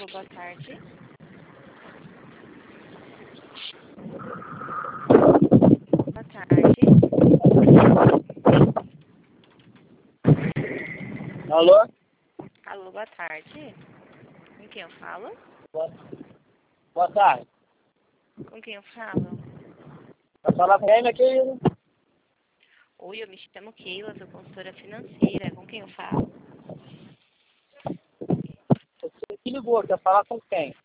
Alô, boa tarde. Boa tarde. Alô? Alô, boa tarde. Com quem eu falo? Boa tarde. Com quem eu falo? Vai falar com quem aqui? Oi, eu me chamo Keila, sou consultora financeira. Com quem eu falo? Você que ligou, quer falar com quem?